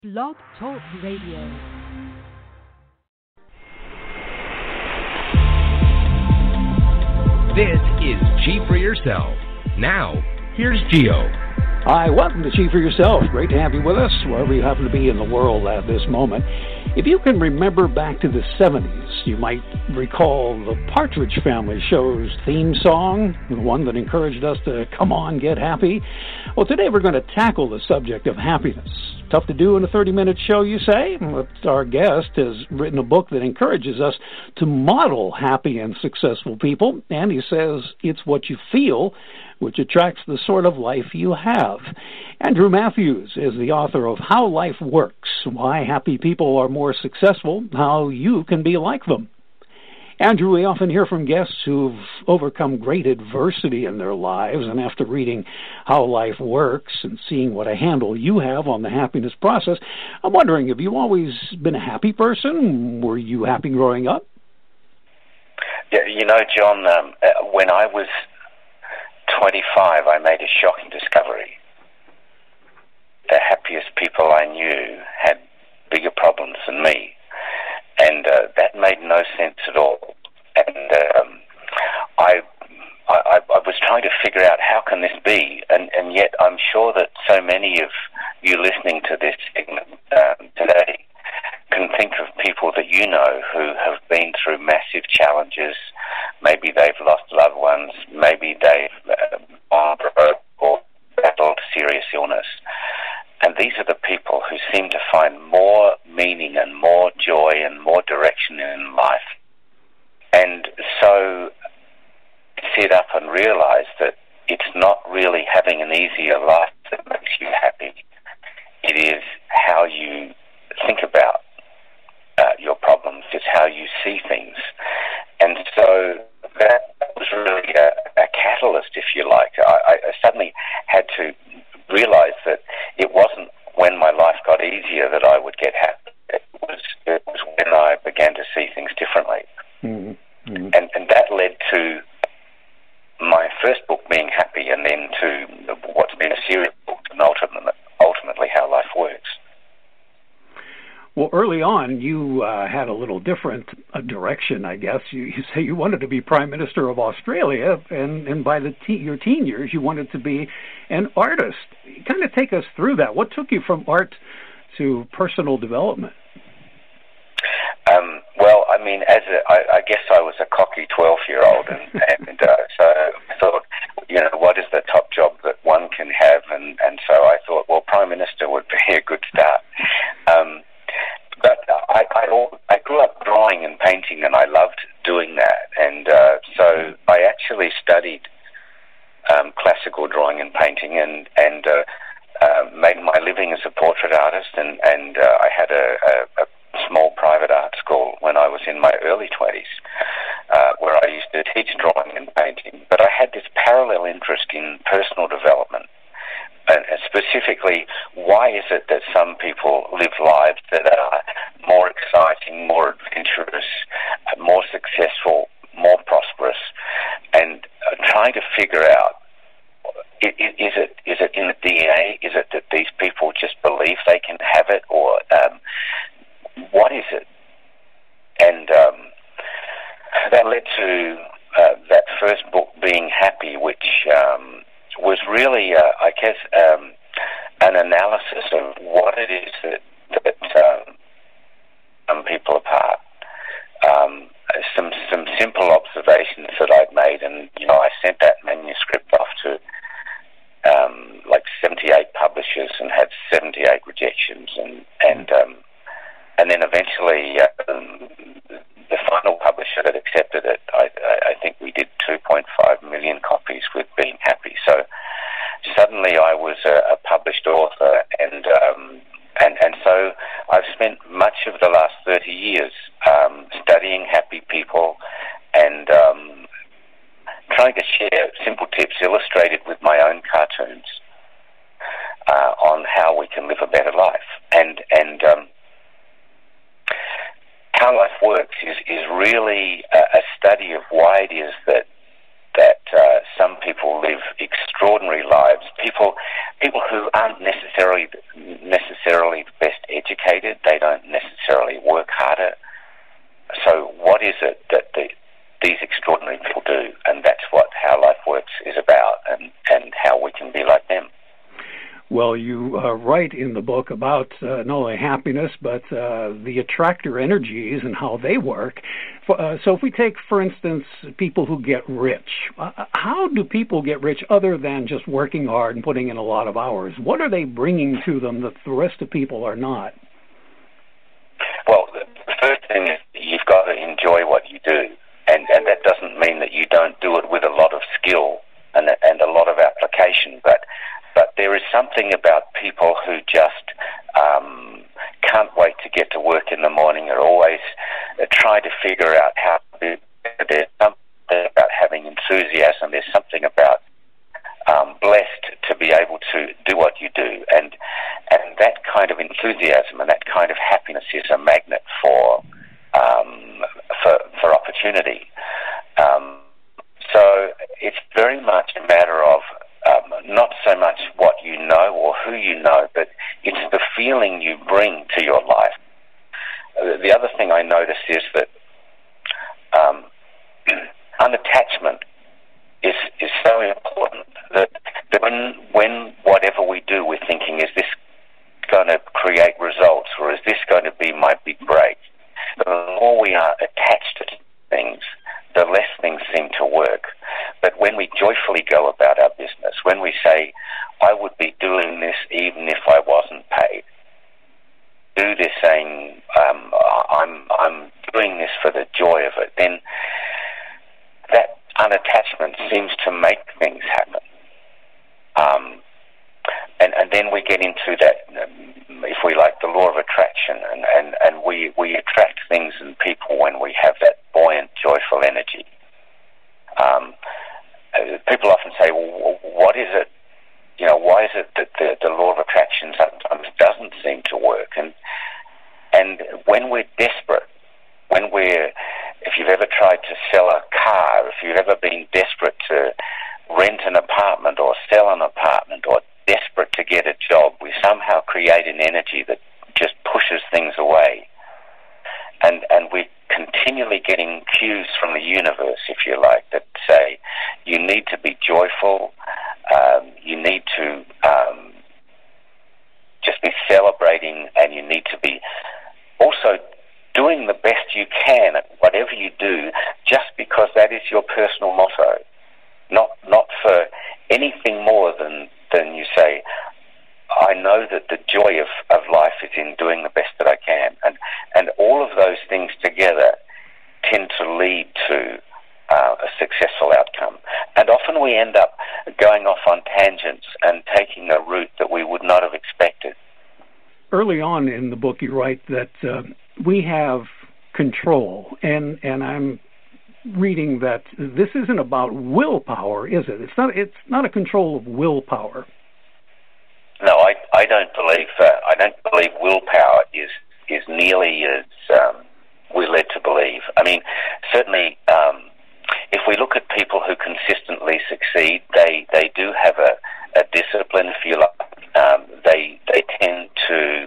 Blog Talk Radio. This is Cheap for Yourself. Now, here's Gio. Hi, welcome to Cheap for Yourself. Great to have you with us, wherever you happen to be in the world at this moment. If you can remember back to the 70s, you might recall the Partridge Family show's theme song, the one that encouraged us to come on, get happy. Well, today we're going to tackle the subject of happiness. Tough to do in a 30-minute show, you say? Well, our guest has written a book that encourages us to model happy and successful people, and he says it's what you feel which attracts the sort of life you have. Andrew Matthews is the author of How Life Works, Why Happy People Are More Successful, How You Can Be Like Them. Andrew, we often hear from guests who've overcome great adversity in their lives, and after reading How Life Works and seeing what a handle you have on the happiness process, I'm wondering, have you always been a happy person? Were you happy growing up? Yeah, you know, John, when I was 25, I made a shocking discovery. The happiest people I knew had bigger problems than me, and that made no sense at all. And I was trying to figure out how can this be, and yet I'm sure that so many of you listening to this segment today can think of people that you know who have been through massive challenges. Maybe they've lost loved ones, maybe they've gone broke or battled serious illness. And these are the people who seem to find more meaning and more joy and more direction in life. And so sit up and realize that it's not really having an easier life that makes you happy. It is how you think about your problems. It's how you see things. And so that was really a catalyst, if you like. I suddenly had to realize that it wasn't when my life got easier that I would get happy. It was when I began to see things differently. Mm-hmm. Mm-hmm. And that led to my first book being Happy, and then to what's been a series of books, and ultimately How Life Works. Well, early on, you had a little different direction, I guess. You say you wanted to be Prime Minister of Australia, and by your teen years, you wanted to be an artist. Kind of take us through that. What took you from art to personal development? Well, I mean, I guess I was a cocky 12-year-old, and so I thought, you know, what is the top job that one can have? And so I thought, well, Prime Minister would be a good start. But I grew up drawing and painting, and I loved doing that. And so I actually studied classical drawing and painting, and made my living as a portrait artist. And I had a small private art school when I was in my early 20s, where I used to teach drawing and painting. But I had this parallel interest in personal development. And specifically, why is it that some people live lives that are more exciting, more adventurous, more successful, more prosperous? And trying to figure out, is it in the DNA? Is it that these people just believe they can have it? Or what is it? And that led to that first book being Happy, which was really, I guess, an analysis of what it is that some people apart. Some simple observations that I'd made, and you know, I sent that manuscript off to like 78 publishers and had 78 rejections, and then eventually the final publisher that accepted it, I think we did 2.5 million copies with Being Happy. So suddenly I was a published author, and so I've spent much of the last 30 years studying happy people and trying to share simple tips illustrated with my own cartoons on how we can live a better life. And How Life Works is really a study of why it is that some people live extraordinary lives. People who aren't necessarily the best educated. They don't necessarily work harder. So what is it that these extraordinary people do? And that's what How Life Works is about, and how we can be like them. Well, you write in the book about not only happiness, but the attractor energies and how they work. So if we take, for instance, people who get rich, how do people get rich other than just working hard and putting in a lot of hours? What are they bringing to them that the rest of people are not? Well, the first thing is you've got to enjoy what you do. And that doesn't mean that you don't do it with a lot of skill and a lot of application, but there is something about people who just can't wait to get to work in the morning, or always try to figure out how to do it. There's something about having enthusiasm. There's something about blessed to be able to do what you do. And that kind of enthusiasm and that kind of happiness is a magnet for opportunity. So it's very much a matter of not so much what you know or who you know, but it's the feeling you bring to your life. The other thing I notice is that unattachment is so important that when whatever we do, we're thinking, is this going to create results, or is this going to be my big break? The more we are attached to things, the less things seem to work. But when we joyfully go about our business, when we say, I would be doing this even if I wasn't paid, do this saying, I'm doing this for the joy of it, then that unattachment seems to make things happen. And then we get into that, if we like, the law of attraction, and we attract things and people when we have that buoyant, joyful energy. People often say, well, what is it, why is it that the law of attraction sometimes doesn't seem to work? And when we're desperate, if you've ever tried to sell a car, if you've ever been desperate to rent an apartment or sell an apartment, or desperate to get a job, we somehow create an energy that just pushes things away. And we're continually getting cues from the universe, if you like, that say, you need to be joyful, you need to just be celebrating, and you need to be also doing the best you can at whatever you do, just because that is your personal motto. Not for anything more than you say, I know that the joy of life is in doing the best that I can. And all of those things together tend to lead to a successful outcome. And often we end up going off on tangents and taking a route that we would not have expected. Early on in the book, you write that we have control, and I'm reading that this isn't about willpower, is it? It's not a control of willpower. No, I don't believe willpower is nearly as we're led to believe. I mean, certainly, if we look at people who consistently succeed, they do have a discipline, if you like. They tend to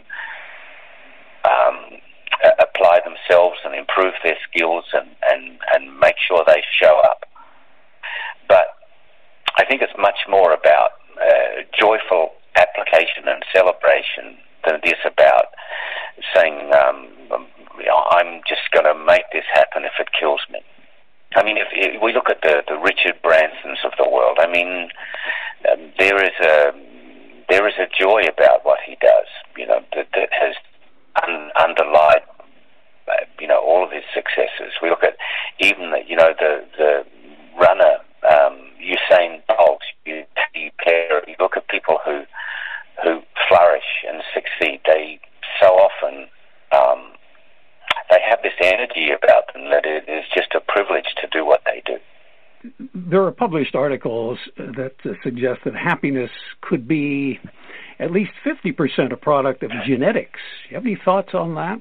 apply themselves and improve their skills and make sure they show up. But I think it's much more about joyful application and celebration than it is about saying, I'm just going to make this happen if it kills me. I mean, if we look at the Richard Bransons of the world, I mean, there is a joy about what he does, that has underlied, all of his successes. We look at even the runner, Usain Bolt. You look at people who flourish and succeed. They so often they have this energy about them that it is just a privilege to do what they do. There are published articles that suggest that happiness could be at least 50% a product of genetics. Do you have any thoughts on that?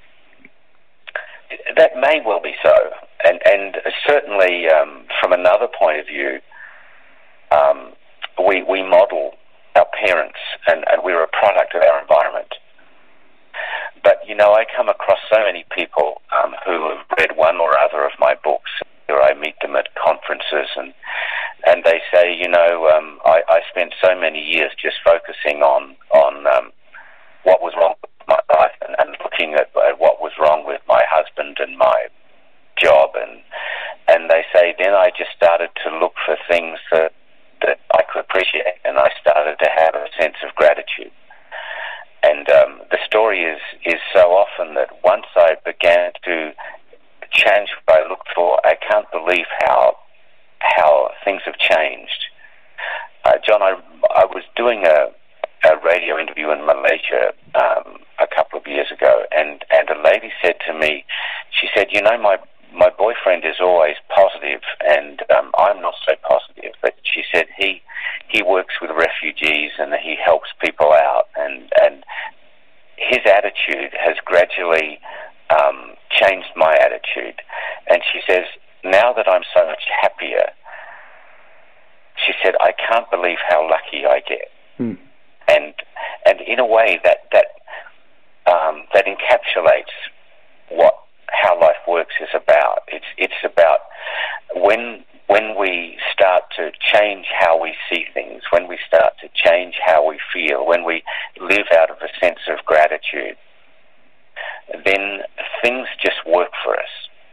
That may well be so. And certainly from another point of view, we model our parents, and we're a product of our environment. But, I come across so many people who have read one or other of my books, or I meet them at conferences, and they say, I spent so many years just focusing on what was wrong with my life and looking at what was wrong with my husband and my job, and they say, then I just started to look for things that I could appreciate, and I started to have a sense of gratitude. And the story is so often that once I began to change what I looked for, I can't believe how things have changed. John, I was doing a radio interview in Malaysia a couple of years ago, and a lady said to me, she said, my boyfriend is always positive, and I'm not so positive. But she said he works with refugees and he helps people out, and his attitude has gradually changed my attitude. And she says, now that I'm so much happier, she said, I can't believe how lucky I get. And in a way that encapsulates how life works is about. It's about when we start to change how we see things, when we start to change how we feel, when we live out of a sense of gratitude, then things just work for us.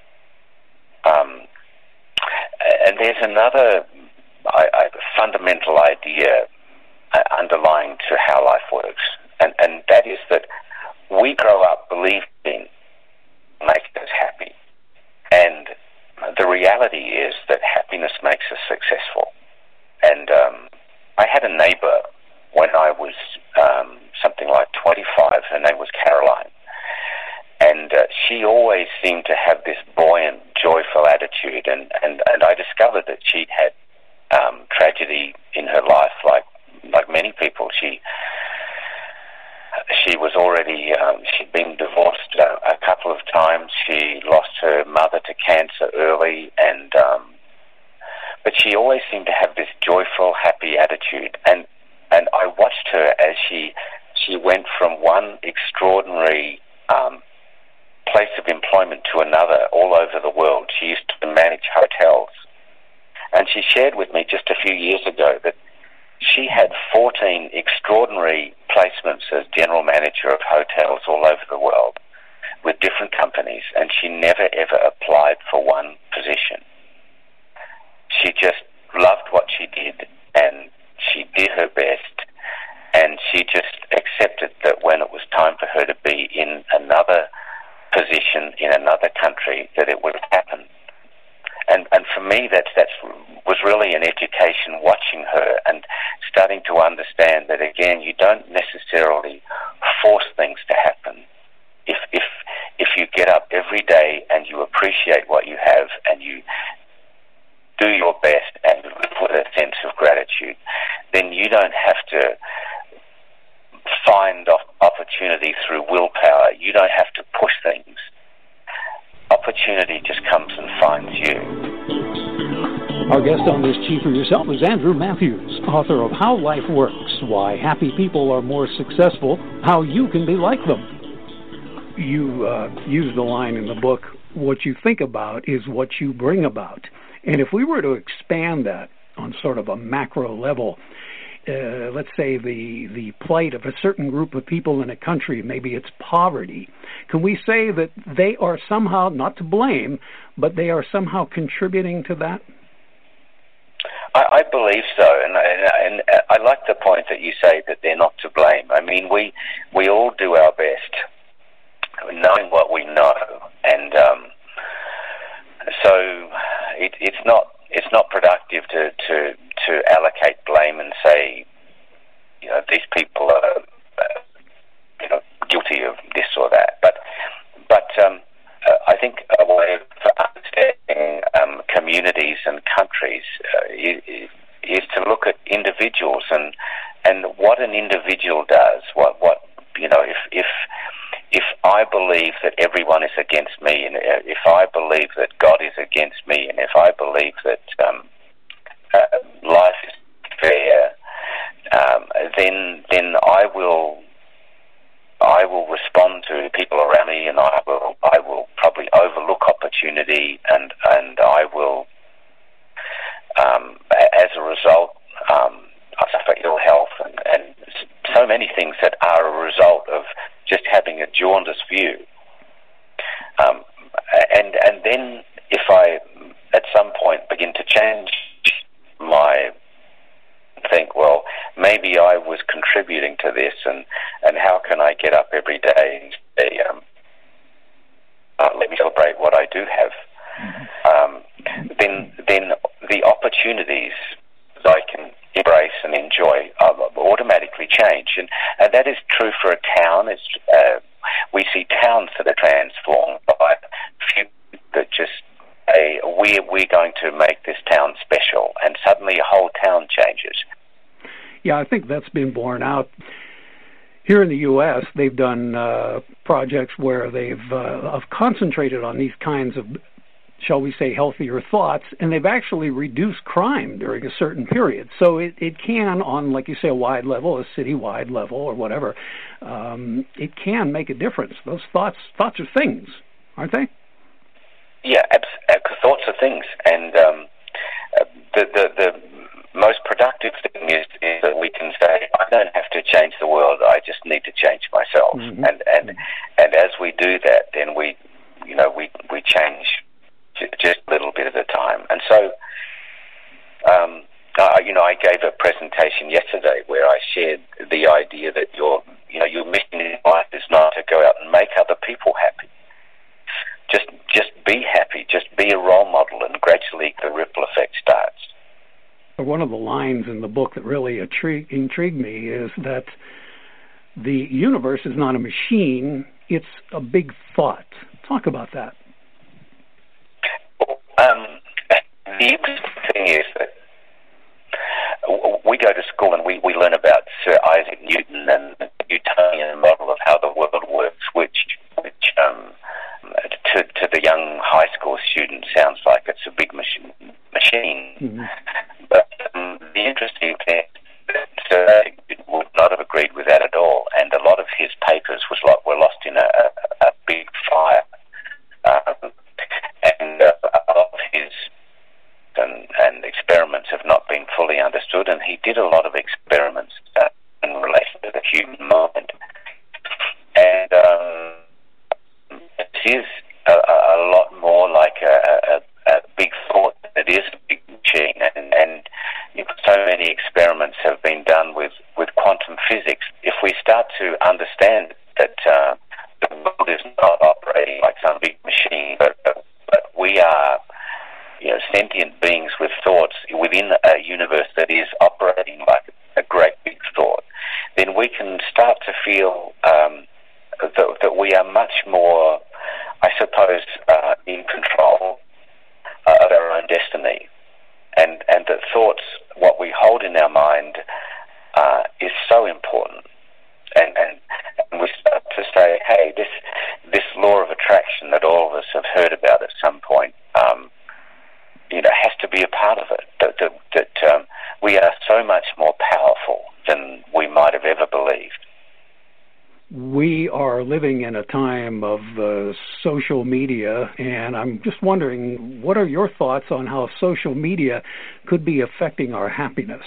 And there's another fundamental idea underlying to how life works, and that is that we grow up believing makes us happy, and the reality is that happiness makes us successful. And I had a neighbor when I was something like 25. Her name was Caroline, and she always seemed to have this buoyant, joyful attitude, and I discovered that she'd had tragedy in her life, like many people. She was already, she'd been divorced a couple of times. She lost her mother to cancer early, but she always seemed to have this joyful, happy attitude. And I watched her as she went from one extraordinary place of employment to another all over the world. She used to manage hotels. And she shared with me just a few years ago that she had 14 extraordinary placements as general manager of hotels all over the world with different companies, and she never ever applied for one position. She just loved what she did, and she did her best, and she just accepted that when it was time for her to be in another position in another country, that it would happen. And for me, that was really an education, watching her and starting to understand that, again, you don't necessarily force things to happen. If you get up every day and you appreciate what you have and you do your best and live with a sense of gratitude, then you don't have to find opportunity through willpower. You don't have to push things. Opportunity just comes and finds you. Our guest on this Chief for Yourself is Andrew Matthews, author of How Life Works, Why Happy People Are More Successful, How You Can Be Like Them. You use the line in the book, what you think about is what you bring about. And if we were to expand that on sort of a macro level, let's say the plight of a certain group of people in a country, maybe it's poverty, can we say that they are somehow, not to blame, but they are somehow contributing to that? I believe so, and I like the point that you say that they're not to blame. I mean, we all do our best, knowing what we know, and so it's not productive to allocate blame and say, these people are guilty of this or that. But I think a way of understanding communities and countries is to look at individuals and what an individual does. If I believe that everyone is against me, and if I believe that God is against me, and if I believe that life is then I will respond to people around me, and I will probably overlook opportunity, and I will, as a result, I suffer ill health and so many things that are a result of just having a jaundiced view. And then if I at some point begin to change my think, well, maybe I was contributing to this, and how can I get up every day and say, let me celebrate what I do have. Then the opportunities that I can embrace and enjoy automatically change, and that is true for a town. We see towns that are transformed by few that just say, we're going to make this town special, and suddenly a whole town changes. Yeah, I think that's been borne out. Here in the U.S., they've done projects where they've concentrated on these kinds of, shall we say, healthier thoughts, and they've actually reduced crime during a certain period. So it can, on, like you say, a wide level, a city-wide level or whatever, it can make a difference. Those thoughts are things, aren't they? Yeah, thoughts are things, and the most productive thing is that we can say, I don't have to change the world, I just need to change myself. Mm-hmm. And as we do that, then we change just a little bit at a time. And so, I gave a presentation yesterday where I shared the idea that your mission in life is not to go out and make other people happy. Just be happy, just be a role model, and gradually the ripple effect starts. One of the lines in the book that really intrigued me is that the universe is not a machine, it's a big thought. Talk about that. The interesting thing is that we go to school and we learn about Sir Isaac Newton and the Newtonian model of how the world works, which to the young high school student sounds like it's a big machine. Mm-hmm. But the interesting thing is that Sir Isaac Newton would not have agreed with that at all, and a lot of his papers were lost in a big fire. And a lot of his and experiments have not been fully understood, and he did a lot of experiments in relation to the human mind. And it is a lot more like a big thought than it is a big machine, and so many experiments have been done with quantum physics. If we start to understand that the world is not operating like some big machine, but we are sentient beings with thoughts within a universe that is operating like a great big thought, then we can start to feel that we are much more, I suppose, in control of our own destiny, and that thoughts, what we hold in our mind, is so important, and we start to say, hey, this law of attraction that all of us have heard about at some point, has to be a part of it. That we are so much more powerful than we might have ever believed. We are living in a time of social media, and I'm just wondering, what are your thoughts on how social media could be affecting our happiness?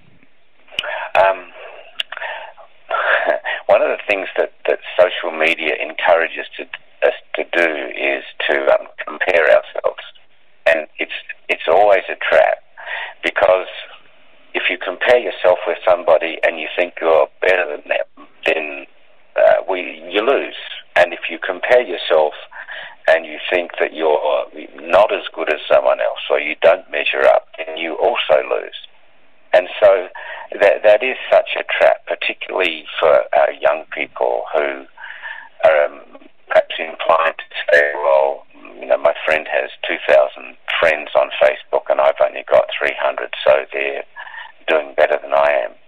One of the things that social media encourages us to do is to compare ourselves, and it's always a trap, because if you compare yourself with somebody and you think you're better than them, then you lose. And if you compare yourself and you think that you're not as good as someone else, or you don't measure up, then you also lose. And so that is such a trap, particularly for our young people who are perhaps inclined to say, well, my friend has 2,000 friends on Facebook and I've only got 300, so they're doing better than I am.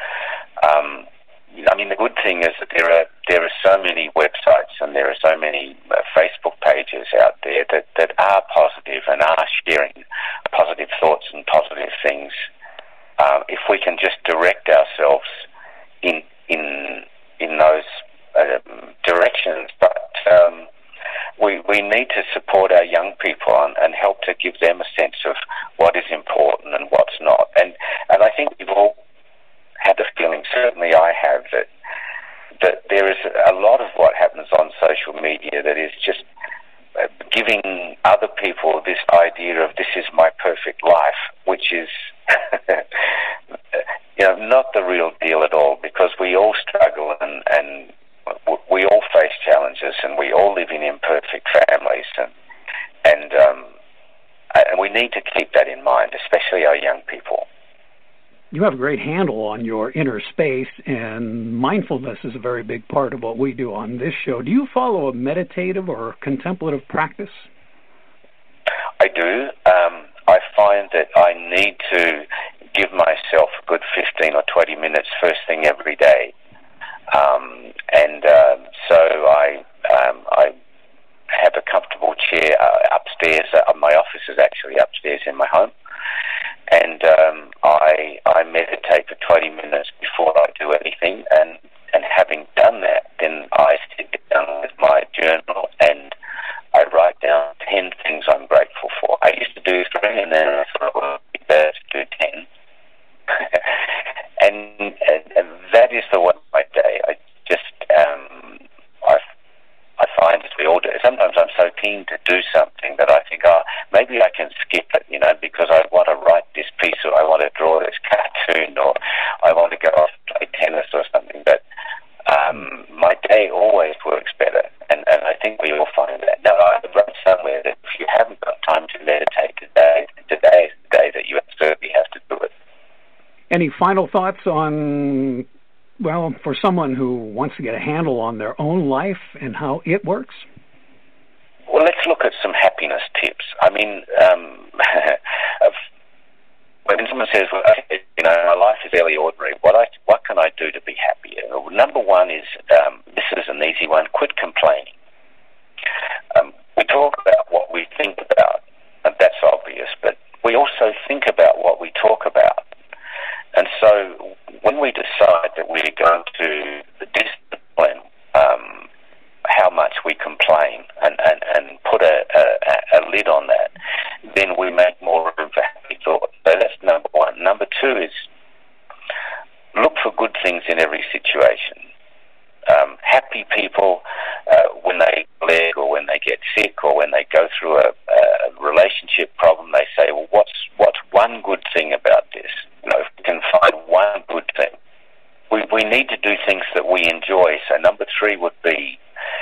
The good thing is that there are so many websites and there are so many Facebook pages out there that are positive and are sharing positive thoughts and positive things. If we can just direct ourselves we need to support our young people and help to give them a sense of what is important and what's not. And I think we've all had the feeling, certainly I have, that there is a lot of what happens on social media that is just giving other people this idea of this is my perfect life, which is not the real deal at all, because we all struggle and we all face challenges, and we all live in imperfect families, and we need to keep that in mind, especially our young people. You have a great handle on your inner space, and mindfulness is a very big part of what we do on this show. Do you follow a meditative or contemplative practice? I do. I find that I need to give myself a good 15 or 20 minutes first thing every day. So I have a comfortable chair upstairs. My office is actually upstairs in my home. And I meditate for 20 minutes before I do anything. And having done that, then I sit down with my journal and I write down 10 things I'm grateful for. I used to do 3, and then I thought, well, it'd be better to do 10. and that is the way of my day. I just, I find, as we all do, sometimes I'm so keen to do something that I think, maybe I can skip it, because I want to write this piece, or I want to draw this cartoon, or I want to go off and play tennis or something. But my day always works better, and I think we all find that. Now, I wrote somewhere that if you haven't got time to meditate today is the day that you absolutely have to do it. Any final thoughts on, for someone who wants to get a handle on their own life and how it works? Well, let's look at some happiness tips. I mean, when someone says, my life is fairly ordinary, what can I do to be happier? Well, number one is, this is an easy one, quit complaining. We talk about what we think about, and that's obvious, but we also think about what we talk about. And so when we decide that we're going to discipline how much we complain and put a lid on that, then we make more room for happy thoughts. So that's number one. Number two is look for good things in every situation. Happy people, when they leg or when they get sick or when they go through a relationship problem, they say, well, what's one good thing about this? If we can find one good thing. We need to do things that we enjoy. So number 3 would be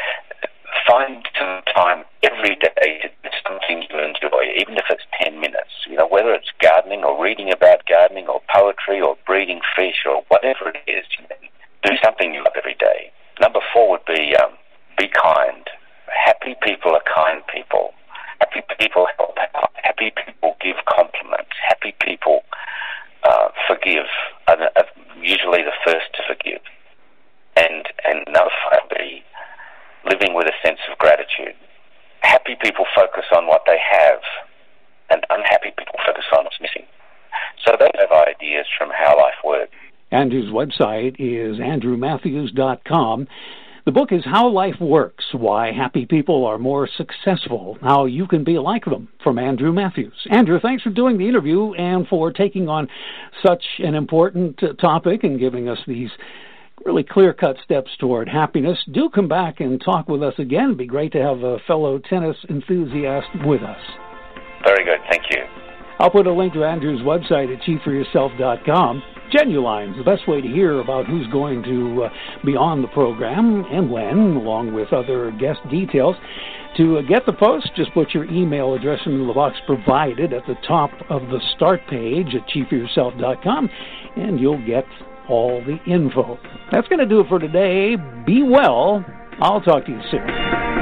find some time every day to do something you enjoy, even if it's 10 minutes. Whether it's gardening or reading about gardening or poetry or breeding fish or whatever it is, do something you love every day. Number 4 would be kind. Happy people are kind people. Happy people help out. Happy people give compliments. Happy people forgive. Usually the first to forgive. And number 5 would be living with a sense of gratitude. Happy people focus on what they have, and unhappy people focus on what's missing. So those are ideas from how life works. Andrew's website is andrewmatthews.com. The book is How Life Works, Why Happy People Are More Successful, How You Can Be Like Them, from Andrew Matthews. Andrew, thanks for doing the interview and for taking on such an important topic and giving us these really clear-cut steps toward happiness. Do come back and talk with us again. It'd be great to have a fellow tennis enthusiast with us. Very good. Thank you. I'll put a link to Andrew's website at achieve4yourself.com. Genuline's the best way to hear about who's going to be on the program and when, along with other guest details. To get the post, just put your email address into the box provided at the top of the start page at achieve4yourself.com, and you'll get all the info. That's going to do it for today. Be well. I'll talk to you soon.